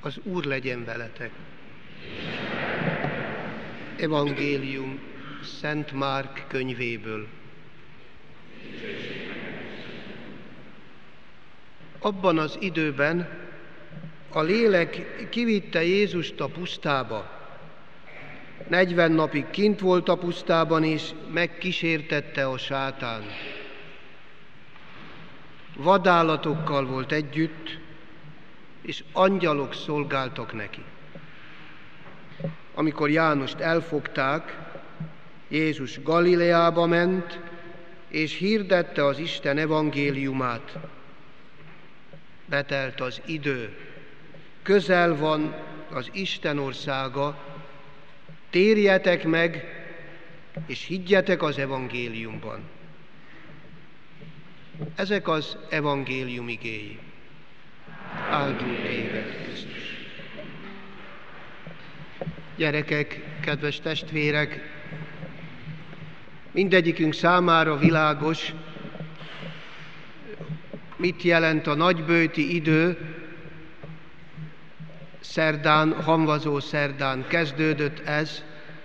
Az Úr legyen veletek. Evangélium Szent Márk könyvéből. Abban az időben a lélek kivitte Jézust a pusztába. 40 napig kint volt a pusztában, és megkísértette a sátán. Vadállatokkal volt együtt, és angyalok szolgáltak neki. Amikor Jánust elfogták, Jézus Galileába ment, és hirdette az Isten evangéliumát. Betelt az idő, közel van az Isten országa, térjetek meg, és higgyetek az evangéliumban. Ezek az evangélium igéi. Áldunk téged, Krisztus! Gyerekek, kedves testvérek, mindegyikünk számára világos, mit jelent a nagyböjti idő. Szerdán, hamvazó szerdán kezdődött ez,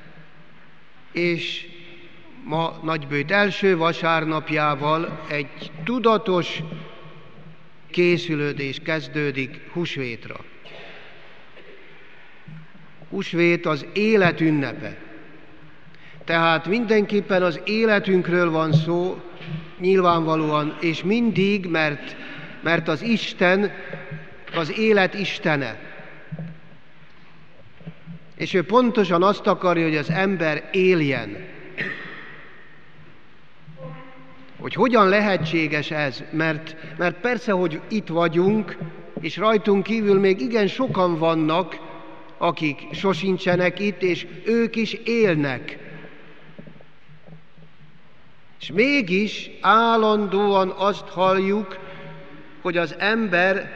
és ma nagyböjt első vasárnapjával egy tudatos készülődés kezdődik húsvétra. Húsvét az élet ünnepe. Tehát mindenképpen az életünkről van szó, nyilvánvalóan, és mindig, mert az Isten az élet istene. És ő pontosan azt akarja, hogy az ember éljen. Hogy hogyan lehetséges ez? Mert persze, hogy itt vagyunk, és rajtunk kívül még igen sokan vannak, akik sosincsenek itt, és ők is élnek. És mégis állandóan azt halljuk, hogy az ember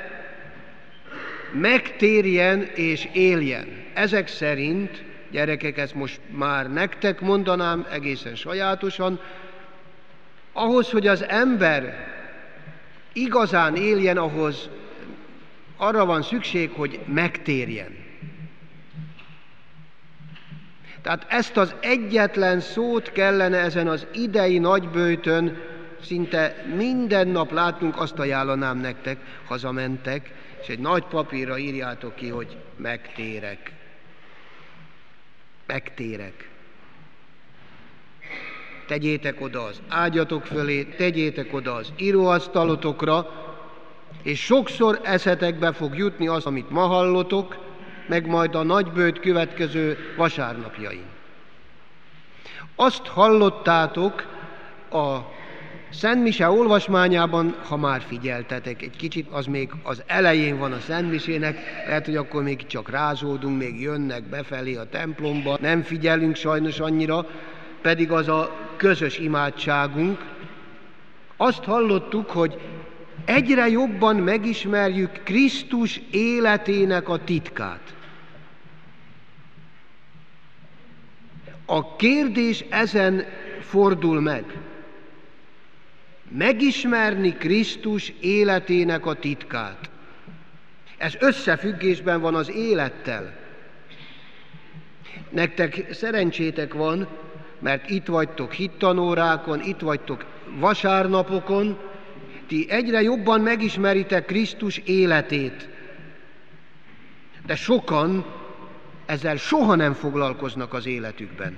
megtérjen és éljen. Ezek szerint, gyerekek, ezt most már nektek mondanám egészen sajátosan, ahhoz, hogy az ember igazán éljen, ahhoz arra van szükség, hogy megtérjen. Tehát ezt az egyetlen szót kellene ezen az idei nagyböjtön szinte minden nap látnunk, azt ajánlanám nektek, hazamentek, és egy nagy papírra írjátok ki, hogy megtérek. Megtérek. Tegyétek oda az ágyatok fölé, tegyétek oda az íróasztalotokra, és sokszor eszetekbe fog jutni az, amit ma hallotok, meg majd a nagyböjt következő vasárnapjain. Azt hallottátok a Szentmise olvasmányában, ha már figyeltetek egy kicsit, az még az elején van a Szentmisének, lehet, hogy akkor még csak rázódunk, még jönnek befelé a templomba, nem figyelünk sajnos annyira, pedig az a közös imádságunk. Azt hallottuk, hogy egyre jobban megismerjük Krisztus életének a titkát. A kérdés ezen fordul meg. Megismerni Krisztus életének a titkát. Ez összefüggésben van az élettel. Nektek szerencsétek van, mert itt vagytok hittanórákon, itt vagytok vasárnapokon, ti egyre jobban megismeritek Krisztus életét. De sokan ezzel soha nem foglalkoznak az életükben.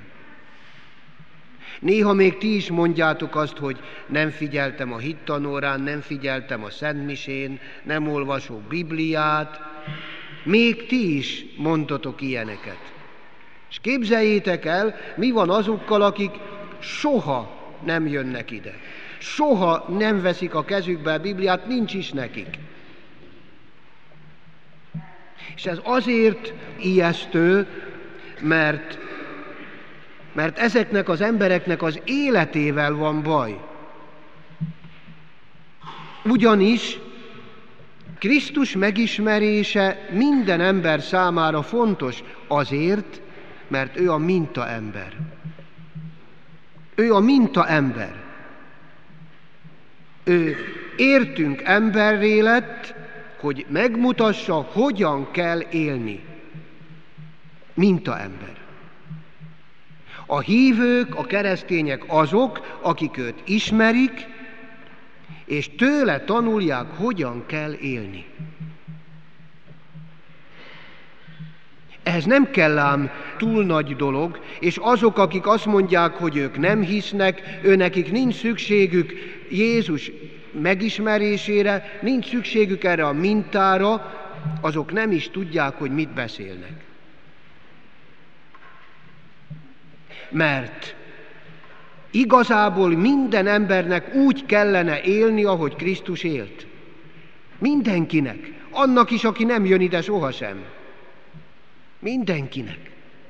Néha még ti is mondjátok azt, hogy nem figyeltem a hittanórán, nem figyeltem a Szentmisén, nem olvasok Bibliát. Még ti is mondtatok ilyeneket. És képzeljétek el, mi van azokkal, akik soha nem jönnek ide. Soha nem veszik a kezükbe a Bibliát, nincs is nekik. És ez azért ijesztő, mert ezeknek az embereknek az életével van baj. Ugyanis Krisztus megismerése minden ember számára fontos azért, mert ő a mintaember. Ő a mintaember. Ő értünk emberré lett, hogy megmutassa, hogyan kell élni. Mintaember. A hívők, a keresztények azok, akik őt ismerik, és tőle tanulják, hogyan kell élni. Ehhez nem kell ám túl nagy dolog, és azok, akik azt mondják, hogy ők nem hisznek, őnekik nincs szükségük Jézus megismerésére, nincs szükségük erre a mintára, azok nem is tudják, hogy mit beszélnek. Mert igazából minden embernek úgy kellene élni, ahogy Krisztus élt. Mindenkinek. Annak is, aki nem jön ide sohasem. Mindenkinek.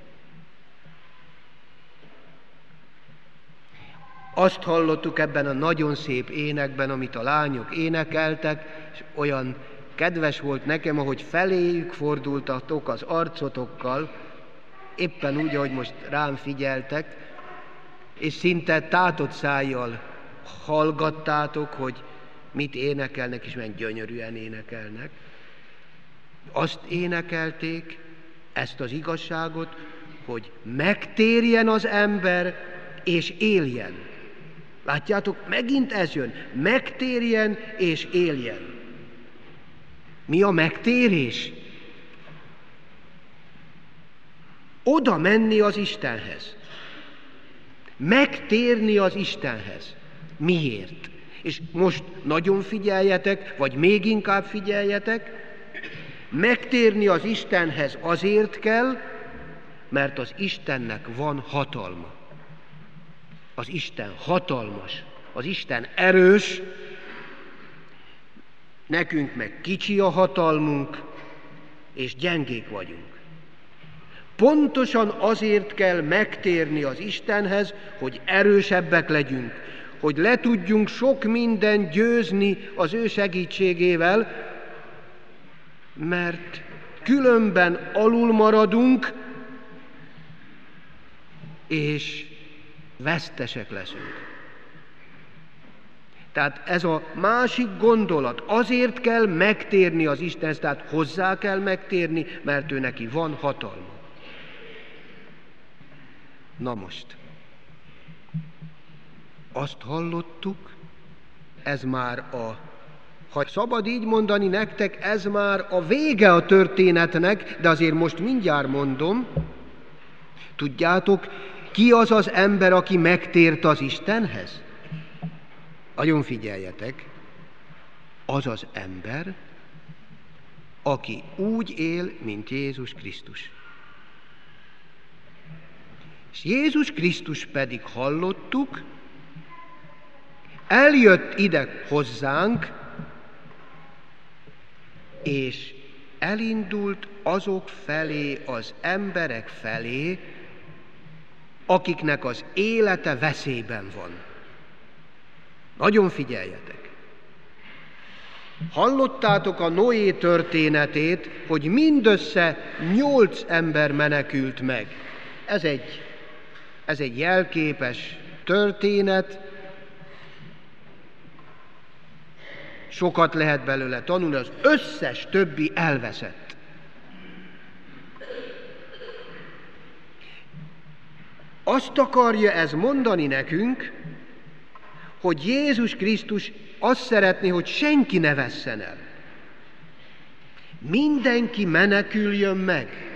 Azt hallottuk ebben a nagyon szép énekben, amit a lányok énekeltek, és olyan kedves volt nekem, ahogy feléjük fordultatok az arcotokkal, éppen úgy, ahogy most rám figyeltek, és szinte tátott szájjal hallgattátok, hogy mit énekelnek, és milyen gyönyörűen énekelnek. Azt énekelték, ezt az igazságot, hogy megtérjen az ember, és éljen. Látjátok, megint ez jön. Megtérjen, és éljen. Mi a megtérés? Oda menni az Istenhez. Megtérni az Istenhez. Miért? És most nagyon figyeljetek, vagy még inkább figyeljetek, megtérni az Istenhez azért kell, mert az Istennek van hatalma. Az Isten hatalmas, az Isten erős, nekünk meg kicsi a hatalmunk, és gyengék vagyunk. Pontosan azért kell megtérni az Istenhez, hogy erősebbek legyünk, hogy le tudjunk sok mindent győzni az ő segítségével, mert különben alul maradunk, és vesztesek leszünk. Tehát ez a másik gondolat, azért kell megtérni az Istenhez, tehát hozzá kell megtérni, mert ő neki van hatalma. Na most, azt hallottuk, ez már ha szabad így mondani nektek, ez már a vége a történetnek, de azért most mindjárt mondom, tudjátok, ki az az ember, aki megtért az Istenhez? Nagyon figyeljetek, az az ember, aki úgy él, mint Jézus Krisztus. És Jézus Krisztus pedig hallottuk, eljött ide hozzánk, és elindult azok felé, az emberek felé, akiknek az élete veszélyben van. Nagyon figyeljetek! Hallottátok a Noé történetét, hogy mindössze 8 ember menekült meg. Ez egy jelképes történet, sokat lehet belőle tanulni, az összes többi elveszett. Azt akarja ez mondani nekünk, hogy Jézus Krisztus azt szeretné, hogy senki ne vesszen el. Mindenki meneküljön meg.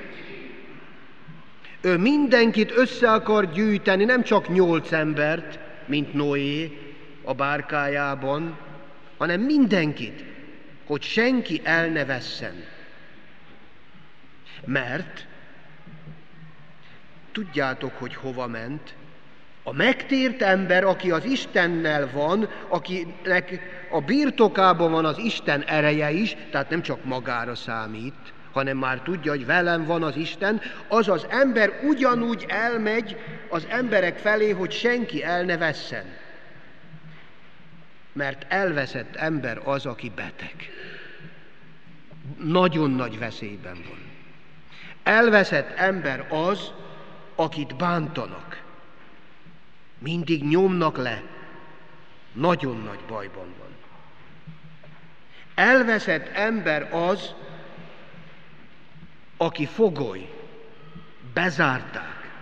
Ő mindenkit össze akar gyűjteni, nem csak 8 embert, mint Noé a bárkájában, hanem mindenkit, hogy senki el ne vesszen. Mert tudjátok, hogy hova ment. A megtért ember, aki az Istennel van, akinek a birtokában van az Isten ereje is, tehát nem csak magára számít, hanem már tudja, hogy velem van az Isten, az az ember ugyanúgy elmegy az emberek felé, hogy senki el ne vesszen. Mert elveszett ember az, aki beteg. Nagyon nagy veszélyben van. Elveszett ember az, akit bántanak. Mindig nyomnak le. Nagyon nagy bajban van. Elveszett ember az, aki fogoly. Bezárták.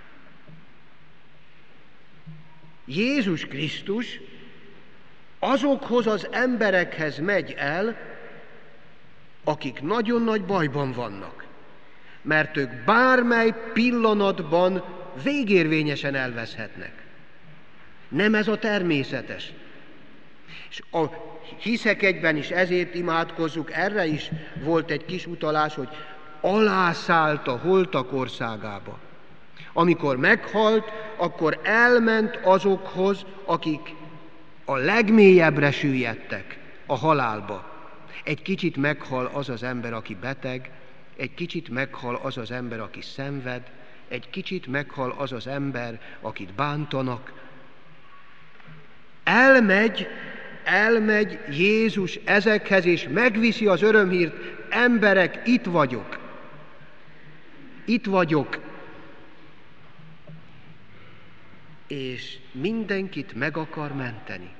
Jézus Krisztus azokhoz az emberekhez megy el, akik nagyon nagy bajban vannak, mert ők bármely pillanatban végérvényesen elveszhetnek. Nem ez a természetes. És a Hiszek egyben is ezért imádkozzuk, erre is volt egy kis utalás, hogy alászállt a holtak országába. Amikor meghalt, akkor elment azokhoz, akik a legmélyebbre süllyedtek, a halálba. Egy kicsit meghal az az ember, aki beteg, egy kicsit meghal az az ember, aki szenved, egy kicsit meghal az az ember, akit bántanak. Elmegy Jézus ezekhez, és megviszi az örömhírt, emberek, itt vagyok. Itt vagyok. És mindenkit meg akar menteni.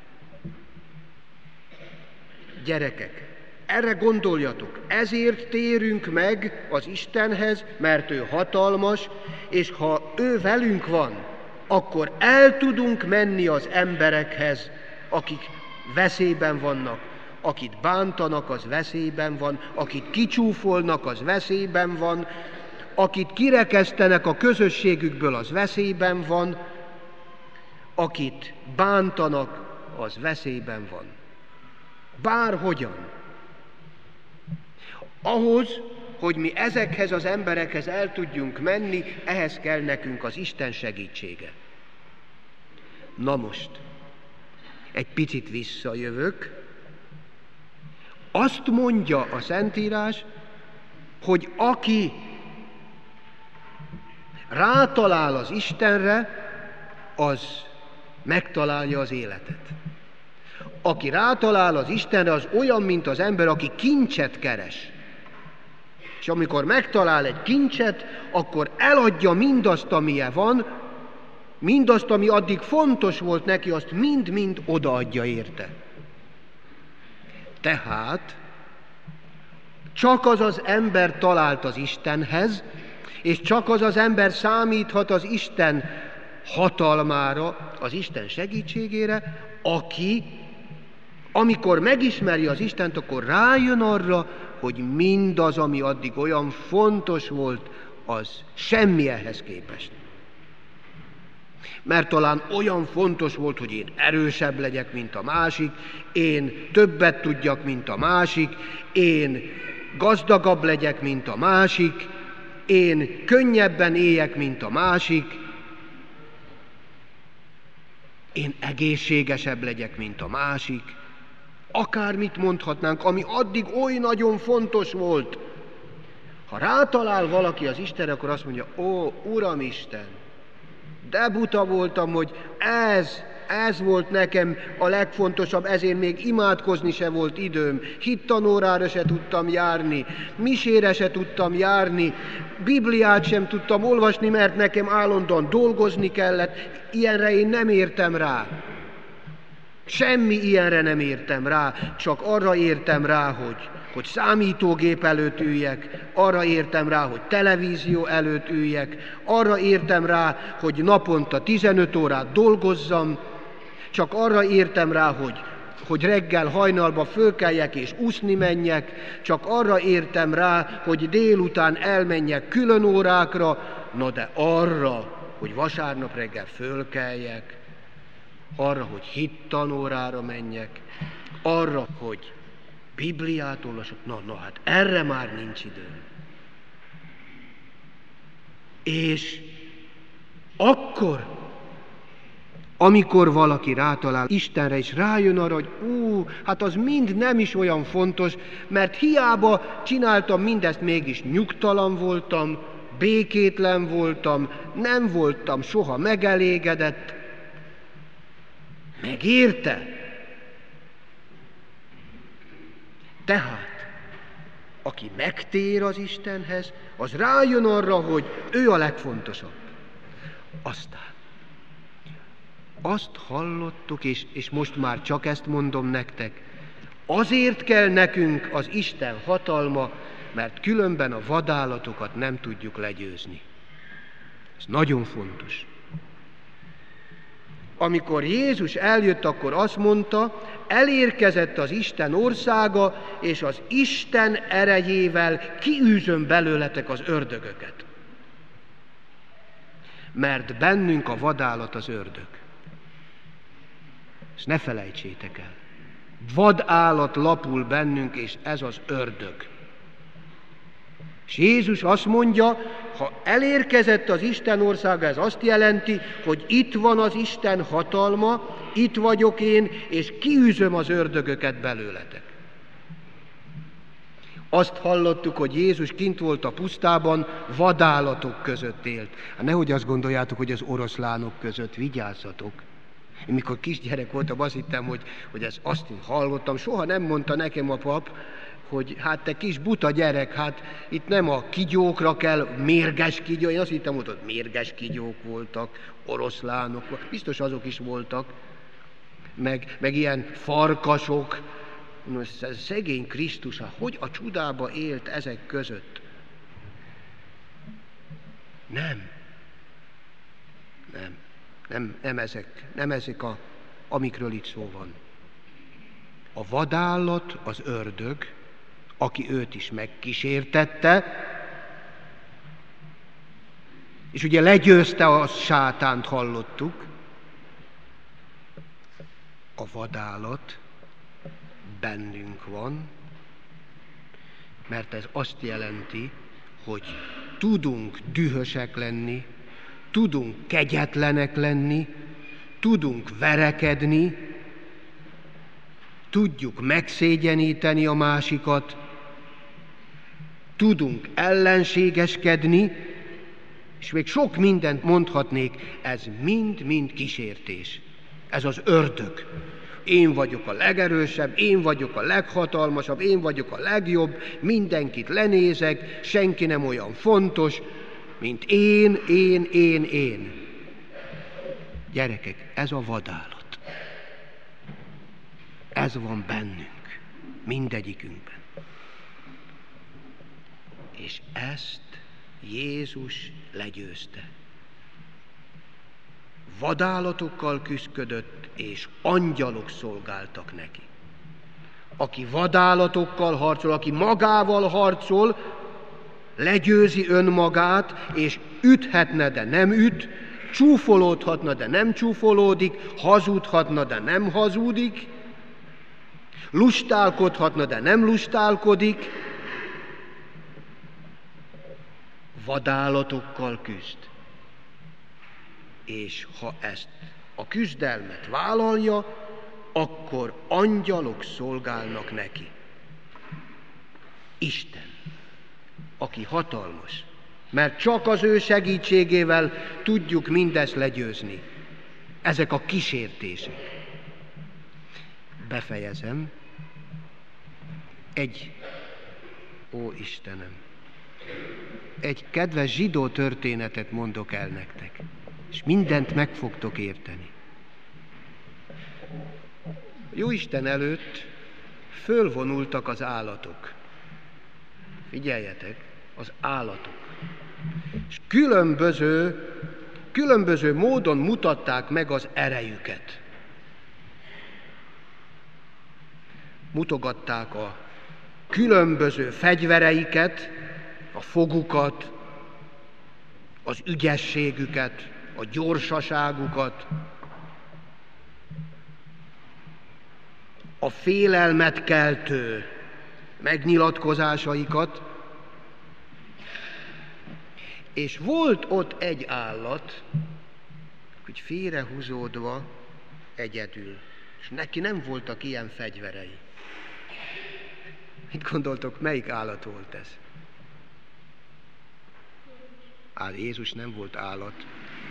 Gyerekek, erre gondoljatok, ezért térünk meg az Istenhez, mert ő hatalmas, és ha ő velünk van, akkor el tudunk menni az emberekhez, akik veszélyben vannak, akit bántanak, az veszélyben van, akit kicsúfolnak, az veszélyben van, akit kirekesztenek a közösségükből, az veszélyben van, akit bántanak, az veszélyben van. Bárhogyan. Ahhoz, hogy mi ezekhez az emberekhez el tudjunk menni, ehhez kell nekünk az Isten segítsége. Na most, egy picit visszajövök. Azt mondja a Szentírás, hogy aki rátalál az Istenre, az megtalálja az életet. Aki rátalál az Istenre, az olyan, mint az ember, aki kincset keres. És amikor megtalál egy kincset, akkor eladja mindazt, amilyen van, mindazt, ami addig fontos volt neki, azt mind-mind odaadja érte. Tehát csak az az ember talált az Istenhez, és csak az az ember számíthat az Isten hatalmára, az Isten segítségére, aki, amikor megismeri az Istent, akkor rájön arra, hogy mindaz, ami addig olyan fontos volt, az semmi ehhez képest. Mert talán olyan fontos volt, hogy én erősebb legyek, mint a másik, én többet tudjak, mint a másik, én gazdagabb legyek, mint a másik, én könnyebben éljek, mint a másik, én egészségesebb legyek, mint a másik. Akármit mondhatnánk, ami addig oly nagyon fontos volt. Ha rátalál valaki az Istenre, akkor azt mondja, ó, Uram Isten, de buta voltam, hogy ez volt nekem a legfontosabb, ezért még imádkozni se volt időm, hittanórára se tudtam járni, misére se tudtam járni, Bibliát sem tudtam olvasni, mert nekem állandóan dolgozni kellett, ilyenre én nem értem rá. Semmi ilyenre nem értem rá, csak arra értem rá, hogy számítógép előtt üljek, arra értem rá, hogy televízió előtt üljek, arra értem rá, hogy naponta 15 órát dolgozzam, csak arra értem rá, hogy reggel hajnalba fölkeljek és úszni menjek, csak arra értem rá, hogy délután elmenjek külön órákra, na de arra, hogy vasárnap reggel fölkeljek, arra, hogy hittanórára menjek, arra, hogy Bibliát olvasok, na hát erre már nincs időm. És akkor, amikor valaki rátalál Istenre, és rájön arra, hogy hát az mind nem is olyan fontos, mert hiába csináltam mindezt, mégis nyugtalan voltam, békétlen voltam, nem voltam soha megelégedett. Megérte? Tehát, aki megtér az Istenhez, az rájön arra, hogy ő a legfontosabb. Aztán azt hallottuk, és most már csak ezt mondom nektek, Azért kell nekünk az Isten hatalma, mert különben a vadállatokat nem tudjuk legyőzni. Ez nagyon fontos. Amikor Jézus eljött, akkor azt mondta, elérkezett az Isten országa, és az Isten erejével kiűzöm belőletek az ördögöket. Mert bennünk a vadállat az ördög. Ezt ne felejtsétek el. Vadállat lapul bennünk, és ez az ördög. És Jézus azt mondja, ha elérkezett az Isten országa, ez azt jelenti, hogy itt van az Isten hatalma, itt vagyok én, és kiűzöm az ördögöket belőletek. Azt hallottuk, hogy Jézus kint volt a pusztában, vadállatok között élt. Hát nehogy azt gondoljátok, hogy az oroszlánok között, vigyázzatok. Én mikor kisgyerek voltam, azt hittem, hogy ezt azt hallottam, soha nem mondta nekem a pap, hogy hát te kis buta gyerek, hát itt nem a kigyókra kell, mérges kigyó, én azt hittem, hogy ott mérges kigyók voltak, oroszlánok, biztos azok is voltak, meg ilyen farkasok. Szegény Krisztus, hogy a csudába élt ezek között? Nem ezek, amikről itt szó van. A vadállat, az ördög, aki őt is megkísértette, és ugye legyőzte a sátánt, hallottuk. A vadállat bennünk van, mert ez azt jelenti, hogy tudunk dühösek lenni, tudunk kegyetlenek lenni, tudunk verekedni, tudjuk megszégyeníteni a másikat, tudunk ellenségeskedni, és még sok mindent mondhatnék, ez mind-mind kísértés. Ez az ördög. Én vagyok a legerősebb, én vagyok a leghatalmasabb, én vagyok a legjobb, mindenkit lenézek, senki nem olyan fontos, mint én. Gyerekek, ez a vadállat. Ez van bennünk, mindegyikünkben. És ezt Jézus legyőzte. Vadállatokkal küszködött, és angyalok szolgáltak neki. Aki vadállatokkal harcol, aki magával harcol, legyőzi önmagát, és üthetne, de nem üt, csúfolódhatna, de nem csúfolódik, hazudhatna, de nem hazudik, lustálkodhatna, de nem lustálkodik, vadállatokkal küzd. És ha ezt a küzdelmet vállalja, akkor angyalok szolgálnak neki. Isten, aki hatalmas, mert csak az ő segítségével tudjuk mindezt legyőzni. Ezek a kísértések. Befejezem. Istenem, egy kedves zsidó történetet mondok el nektek, és mindent meg fogtok érteni. Jóisten előtt fölvonultak az állatok. Figyeljetek, az állatok. És különböző módon mutatták meg az erejüket. Mutogatták a különböző fegyvereiket, a fogukat, az ügyességüket, a gyorsaságukat, a félelmet keltő megnyilatkozásaikat, és volt ott egy állat, hogy félrehúzódva egyedül, és neki nem voltak ilyen fegyverei. Mit gondoltok, melyik állat volt ez? Jézus nem volt állat.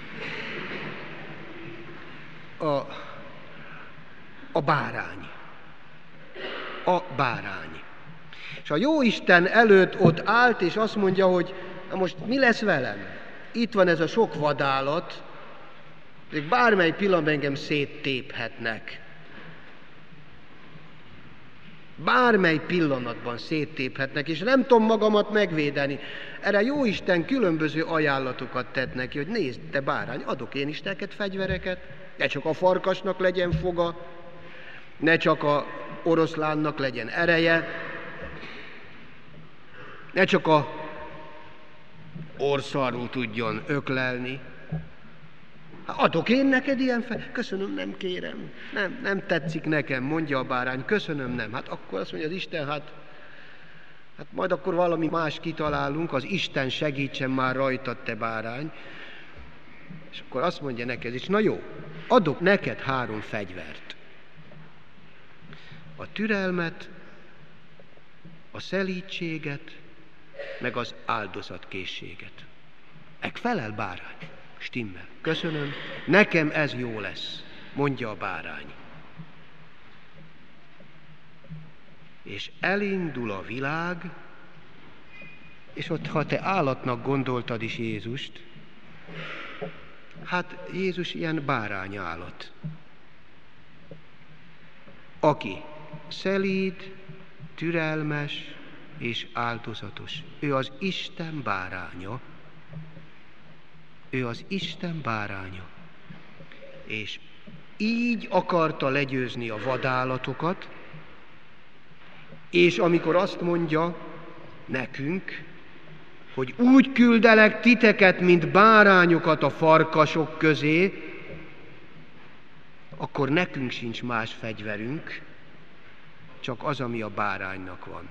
A bárány. A bárány. És a Jóisten előtt ott állt, és azt mondja, hogy na most mi lesz velem? Itt van ez a sok vadállat, még bármely pillanatban engem széttéphetnek. Bármely pillanatban széttéphetnek, és nem tudom magamat megvédeni. Erre Jóisten különböző ajánlatokat tett neki, hogy nézd, te bárány, adok én is neked fegyvereket, ne csak a farkasnak legyen foga, ne csak a oroszlánnak legyen ereje, ne csak a orszarú tudjon öklelni. Adok én neked ilyen Köszönöm, nem kérem. Nem tetszik nekem, mondja a bárány. Köszönöm, nem. Hát akkor azt mondja az Isten, hát majd akkor valami más kitalálunk, az Isten segítsen már rajtad, te bárány. És akkor azt mondja neked is, na jó, adok neked 3 fegyvert. A türelmet, a szelídséget, meg az áldozatkészséget. Megfelel, bárány? Stimmel. Köszönöm, nekem ez jó lesz, mondja a bárány. És elindul a világ, és ott, ha te állatnak gondoltad is Jézust, hát Jézus ilyen bárány állat. Aki szelíd, türelmes és áldozatos. Ő az Isten báránya. Ő az Isten báránya. És így akarta legyőzni a vadállatokat, és amikor azt mondja nekünk, hogy úgy küldelek titeket, mint bárányokat a farkasok közé, akkor nekünk sincs más fegyverünk, csak az, ami a báránynak van.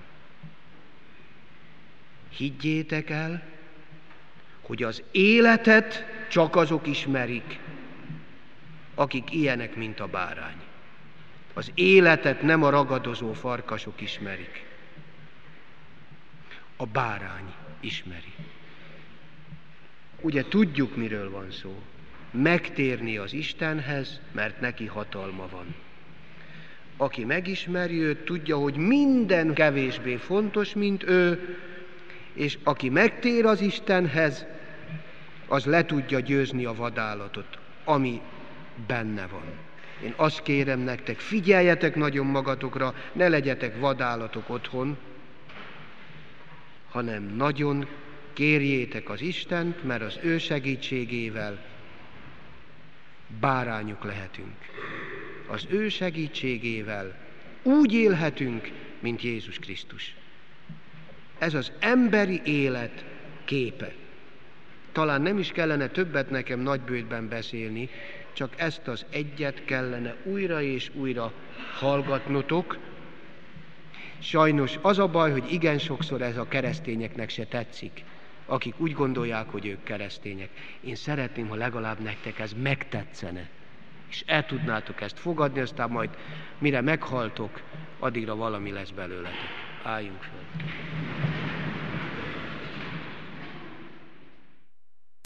Higgyétek el, hogy az életet csak azok ismerik, akik ilyenek, mint a bárány. Az életet nem a ragadozó farkasok ismerik. A bárány ismeri. Ugye tudjuk, miről van szó. Megtérni az Istenhez, mert neki hatalma van. Aki megismeri őt, tudja, hogy minden kevésbé fontos, mint ő, és aki megtér az Istenhez, az le tudja győzni a vadállatot, ami benne van. Én azt kérem nektek, figyeljetek nagyon magatokra, ne legyetek vadállatok otthon, hanem nagyon kérjétek az Istent, mert az ő segítségével bárányok lehetünk. Az ő segítségével úgy élhetünk, mint Jézus Krisztus. Ez az emberi élet képe. Talán nem is kellene többet nekem nagybőtben beszélni, csak ezt az egyet kellene újra és újra hallgatnotok. Sajnos az a baj, hogy igen sokszor ez a keresztényeknek se tetszik, akik úgy gondolják, hogy ők keresztények. Én szeretném, ha legalább nektek ez megtetszene, és el tudnátok ezt fogadni, aztán majd mire meghaltok, addigra valami lesz belőletek. Álljunk fel.